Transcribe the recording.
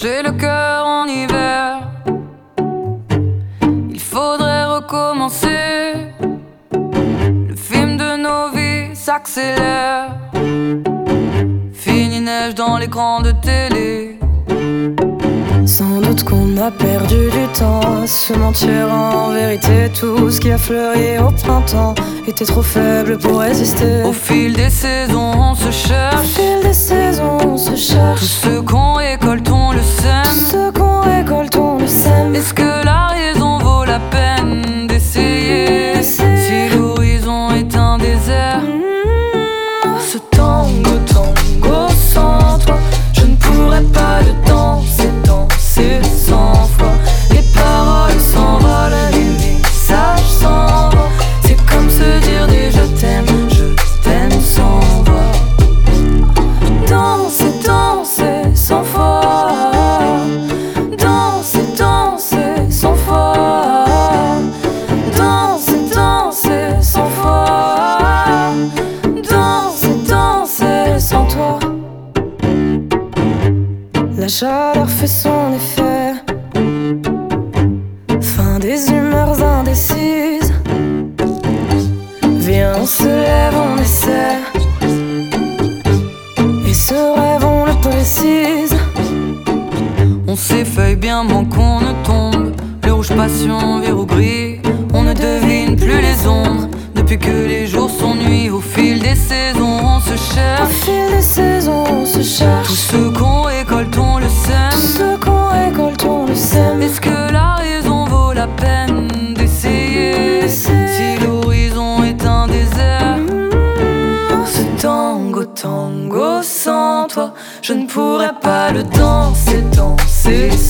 J'ai le cœur en hiver. Il faudrait recommencer. Le film de nos vies s'accélère. Fini neige dans l'écran de télé. Sans doute qu'on a perdu du temps à se mentir. En vérité, tout ce qui a fleuri au printemps était trop faible pour résister. Au fil des saisons, on se Au cherche. fil des saisons, on se Tout cherche. ce qu'on récolte, on le Tout sème. ce qu'on récolte, on le sème. Est-ce que la raison vaut la peine d'essayer? Si l'horizon est un désert. Ce tango, tango sans toi, je ne pourrais pas le danser, danser sans foi. Les paroles s'envolent, les messages s'envolent. C'est comme se dire des je t'aime sans voix. Danser, danser sans foi. Danser, danser sans foi. Danser, danser sans foi. Danser, danser sans toi. La chaleur fait son effet. Fin des humeurs indécises. Viens, on se lève, on essaie. Et ce rêve, on le précise. On s'effeuille bien moins qu'on ne tombe. Le rouge passion vire au gris. On ne devine plus les ombres. Depuis que les jours sont nuits. Au fil des saisons, on se Au cherche. fil des saisons, on se cherche. Tout ce qu'on récolte, on le Tout sème. ce qu'on récolte, on le sème. Est-ce que la raison vaut la peine d'essayer? Si l'horizon est un désert. Ce tango, tango sans toi, je ne pourrais pas le danser, danser